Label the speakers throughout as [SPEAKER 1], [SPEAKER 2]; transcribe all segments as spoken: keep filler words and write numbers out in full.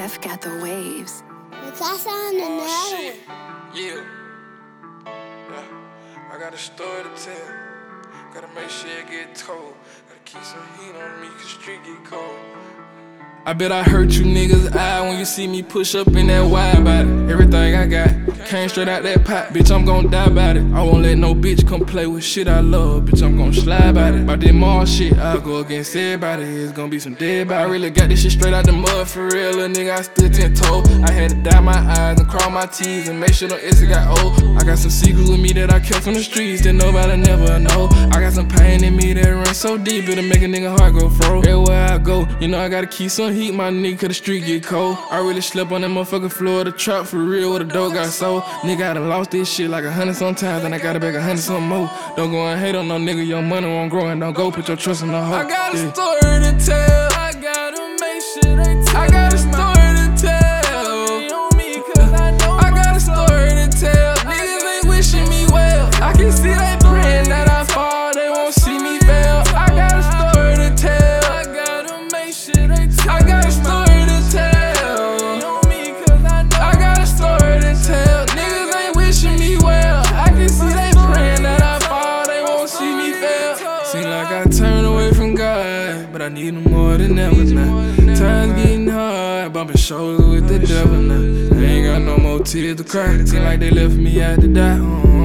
[SPEAKER 1] F got the waves.
[SPEAKER 2] Because on another one.
[SPEAKER 3] Yeah. Yeah. I got a story to tell. Gotta make sure it get told. Gotta keep some heat on me, cause street get cold. I bet I hurt you niggas' eye when you see me push up in that wide body. Everything I got came straight out that pot, bitch, I'm gon' die about it. I won't let no bitch come play with shit I love, bitch, I'm gon' slide about it. By that mall shit, I'll go against everybody, it's gon' be some dead body. I really got this shit straight out the mud for real, little nigga, I stood ten toes. I had to dye my eyes and crawl my teeth and make sure no Issy got old. I got some secrets with me that I kept from the streets that nobody never know. I got some pain in me that runs so deep, it'll make a nigga heart go fro. Everywhere I go, you know I gotta keep some heat, my nigga, cause the street get cold. I really slept on that motherfucking floor of the trap for real, where the dough got sold. Nigga, I done lost this shit like a hundred sometimes, and I gotta back a hundred some more. Don't go and hate on no nigga, your money won't grow, and don't go put your trust in the hoe. I got a yeah. story to tell, I gotta make sure they tell. I got a story to tell, on me, cause I know I got a story to tell. Niggas ain't wishing me well, I can see they praying that I fall, they won't see me fail. I got a story to tell, I gotta make sure they tell. I got a story to tell, on me, cause I know I got a story to tell. Niggas ain't wishing me well, I can see they praying that I fall, they won't see me fail. Seem like I turned away from God, but I need him more than ever now. Times getting hard, bumping shoulders with the devil now. I ain't got no more tears to cry, seem like they left me out to die.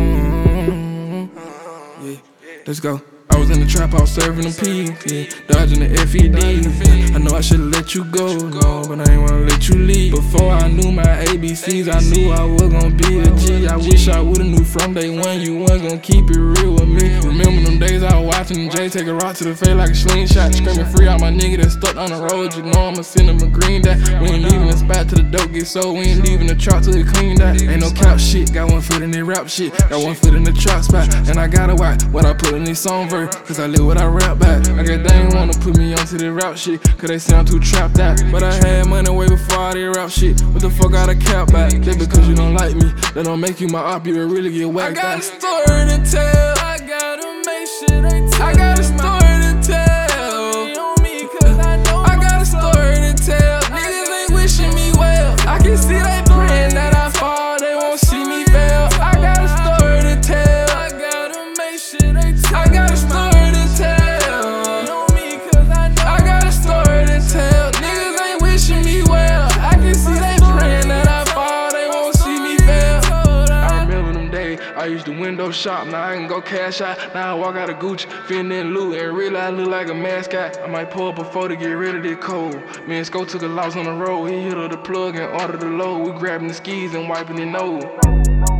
[SPEAKER 3] Yeah, let's go. I was in the trap house serving them P's, yeah, dodging the F E Ds. I know I should've let you go, no, but I ain't wanna let you leave. Before I knew my A B Cs, I knew I was gon' be a G. I wish I would've knew from day one you wasn't gon' keep it real with me. Remember them days I was watching Jay take a rock to the face like a slingshot, screaming free out my nigga that stuck on the road. You know I'ma send him a green dot. We ain't leaving the spot till the dope get sold. We ain't leaving the trap till it clean that. Ain't no cap shit, got one foot in the rap shit, got one foot in the trap spot, and I gotta watch what I put in this song verse, cause I live what I rap back. I guess they ain't wanna put me onto the rap shit, cause they sound too trapped out. But I had money way before all that rap shit. What the fuck I cap back? Just because you don't like me, that don't make you my op, you will really get whacked out. I got a story to tell, I gotta make sure they tell. I got a story to tell, on me, cause I know I got a story to tell. Niggas ain't wishing me well, I can see they praying that I fall, they won't see me fail. I got a story to tell, I gotta make sure they tell. I got a story to tell, on me, cause I know I got a story to tell. Niggas ain't wishing me well, I can see they praying that I fall, they won't see me fail. I remember them days, I used to window shop, now I can go cash out. Now I walk out of Gucci, feeling in loot, and really I look like a mascot. I might pull up a photo to get rid of this cold. Me and Sco took a loss on the road, he hit up the plug and ordered the load. We grabbing the skis and wiping the nose.